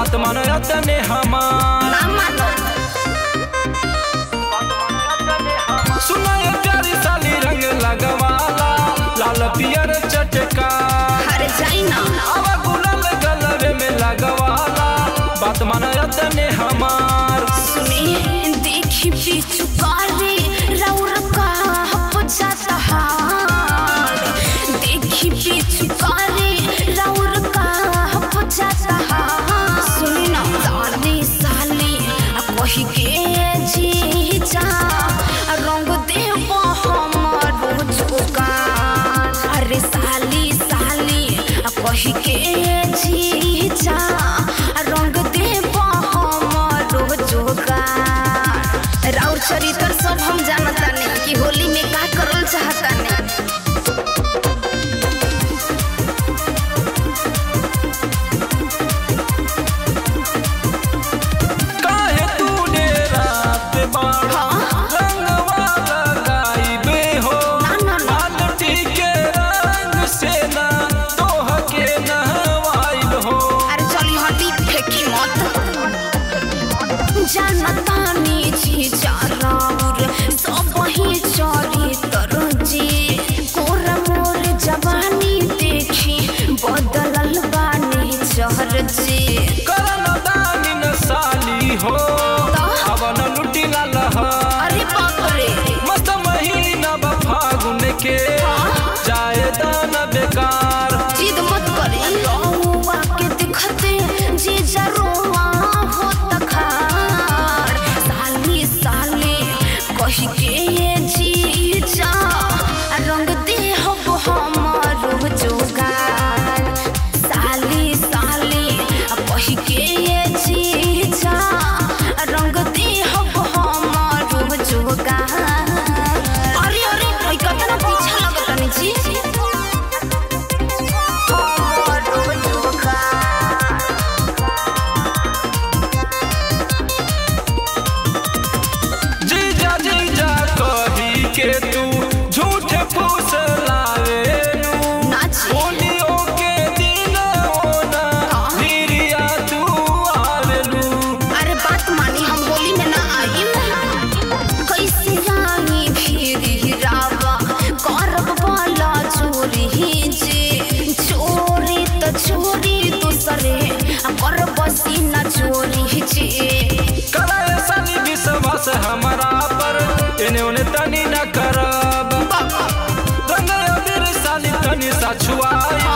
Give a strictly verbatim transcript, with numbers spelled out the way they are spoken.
बात मानो तने हमार ना मानो सुना ये प्यारी साली रंग लगवाला लाल पियर चटका हर जाई ना आवा गुलाल गलवे में लगवाला बात मानो तने हमार सुनी देखी पीछू कारे राउर का हो जाता हार देखी पीछू कारे राउर का हो जाता हार सुनी ना साली साली कही के जी जा रंग देव हमारो जोगार अरे साली साली कही के जी जा रंग देव हमारो जोगार राउर चरित्र सब हम जानता नहीं कि होली में का करल चाहता नहीं जानतानी जी चाराउर सब ही चली तरजी कोरा मोर जवानी देखी बदलल बानी चहर जी करन दानी न साली हो अब न लुटी लहा अरे बाप रे मस्त महीना बा फागुन के जाए दान बेकार जिद मत करे रहुआ के दिखते जी जरुआ हो तखार साली साली कही के जी जा रंग दे हो हमारो जोगार साली साली कही के जी जा रंग दे हो हमारो जोगार अरे अरे कोई कतना पीछा लगता नहीं जी के तू झूठे फूस लावे होलियों के दिन होना धीरिया तू आवेलू अरे बात मानी हम होली में ना आई कैसे रानी फिर रावा करब वाला चोरी जे चोरी तो चोरी दूसरे करब सीना चोरी जे करे साली विश्वास हमारा पर इन्हें उन्हें तनी न करब रंग अबीर साली तनी सा छुआई